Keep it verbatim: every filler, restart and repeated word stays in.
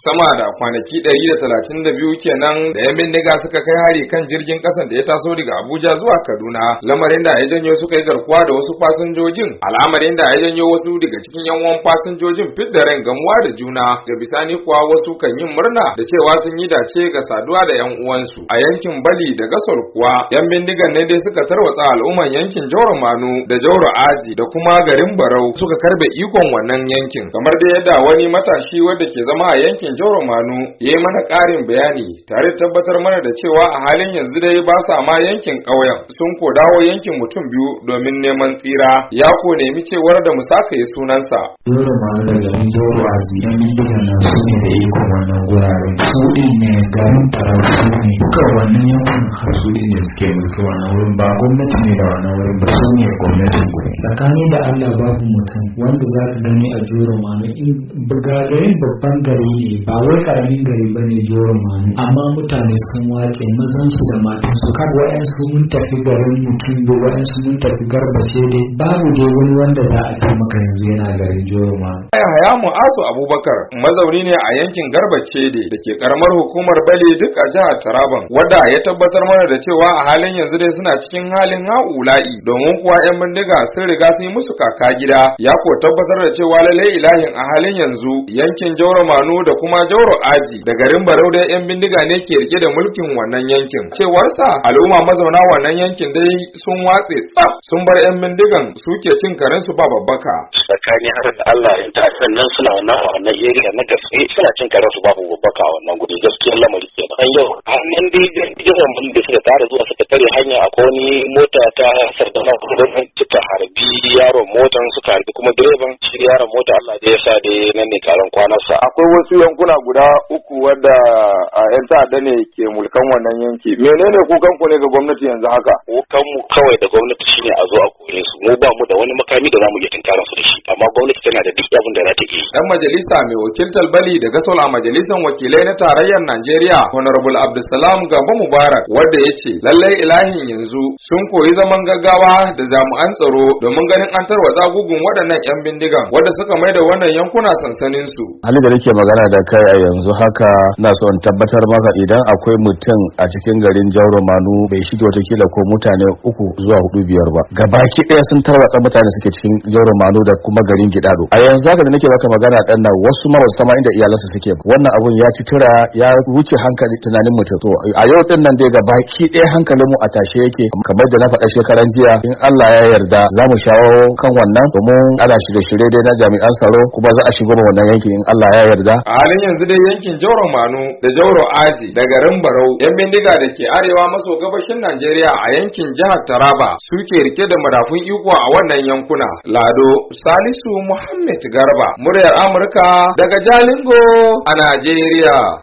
sama da kwanaki ɗari da talatin da biyu kenan da yan bindiga suka kai hari kan jirgin ƙasan da ya taso daga Abuja zuwa Kaduna, lamarin da ya janyo suka yi garkuwa da wasu fasinjojin, al'amarin da ya janyo wasu daga cikin yan uwan fasinjojin fidda ran gamuwa da juna, ga bisani kuwa wasu kan yin murna da cewa sun yi dace ga saduwa da yan uwansu. A yankin Bali da Gasol kuwa yan bindigan ne dai suka tarwatsa al'umman yankin Jauro Manu da Jauro Aji da kuma garin Barau, suka karbe ikon wannan yankin, kamar da yadda wani matashi wanda ke zama a yankin Jauro Manu ya yi mana ƙarin bayani tare da tabbatar mana da cewa a halin yanzu dai ba sa ma yankin ƙauyen, sun ko dawo yankin mutum biyu domin neman tsira. Ya ko nemi cewar da musaka ya sunansa. Jauro Manu da garin Jauro Aji yan bindigan nan su ne da ikon wannan guraren, su ɗin ne garin Barau, su ne duka wannan yankin har su ɗin ne suke mulki wannan wurin, ba gwamnati ne da wannan wurin ba, su ne gwamnatin gurin. Tsakani da Allah babu mutum wanda za ka gani a Jauro Manu in garin babban gari ne, ba wai karamin gari ba ne Jauro Manu, amma mutane sun wace mazan su da matan su, kar wa'yansu mun tafi garin mutum da wa'yansu mun tafi garba sai dai babu dai wani wanda za a ce maka yanzu yana garin Jauro Manu. Yahaya Mu'azu Abubakar mazauni ne a yankin Garba Cede da ke karamar hukumar Bale duk a jihar Taraban, wanda ya tabbatar mana da cewa a halin yanzu dai suna cikin halin ha'ula'i, domin kuwa yan bindiga sun riga sun yi musu kaka gida. Ya ko tabbatar da cewa lallai ilahin a halin yanzu yankin Jauro Manu da kuma Jauro Aji da garin Barau da yan bindiga ne ke rike da mulkin wannan yankin. Cewarsa al'umma mazauna wannan yankin dai sun watse tsaf, sun bar yan bindigan suke cin karen su ba babbaka. Tsakani har da Allah in ta nan suna wannan a wannan area na gaske suna cin karen su babu babbaka a wannan guri, gaskiyar lamari kenan. An yau an dai jiran mun da suka tare zuwa suka tare hanya a wani mota ta sardana kuma suka harbi yaron motan, suka harbi kuma direban shi yaron mota, Allah da ya sa da nan ne karan kwanarsa. Akwai wasu yankuna guda uku wadda a yan ta'adda ne ke mulkan wannan yanki. Menene kukan ku ne ga gwamnati yanzu haka? Kukan mu kawai da gwamnati shine a zo a kore su. Mu ba mu da wani makami da zamu iya tinkarar su da shi, amma gwamnati tana da duk abin da za ta yi. Dan majalisa mai wakiltar Bali da Gasol a majalisar wakilai na tarayyar Najeriya, Honorable Abdulsalam Gambo Mubarak, wanda ya ce lallai ilahin yanzu sun koyi zaman gaggawa da jami'an tsaro domin ganin an tarwatsa gugun waɗannan yan bindigan wanda suka mai da wannan yankuna sansanin su. Hali da nake magana da kai a yanzu haka na so in tabbatar maka idan akwai mutum a cikin garin Jauro Manu bai shige watakila ko mutane uku zuwa hudu biyar ba. Gabaki ɗaya sun tarwatsa mutane suke cikin Jauro Manu da kuma garin Gidado. A yanzu haka da nake maka magana dan nan wasu ma wasu sama inda iyalansu suke. Wannan abun ya ci tura ya wuce hankali tunanin mutum. To a yau din nan dai gabaki ɗaya hankalin mu a tashe yake, kamar da na faɗa shekaran jiya, in Allah ya yarda za mu shawo kan wannan domin ana shirye-shirye dai na jami'an tsaro kuma za a shigo ma wannan yankin in Allah ya yarda. A halin yanzu dai yankin Jauro Manu da Jauro Aji da garin Barau yan bindiga da ke arewa maso gabashin Najeriya a yankin jihar Taraba suke rike da madafun iko a wannan yankuna. Lado Salisu Muhammad Garba, muryar Amurka daga Jalingo a Najeriya.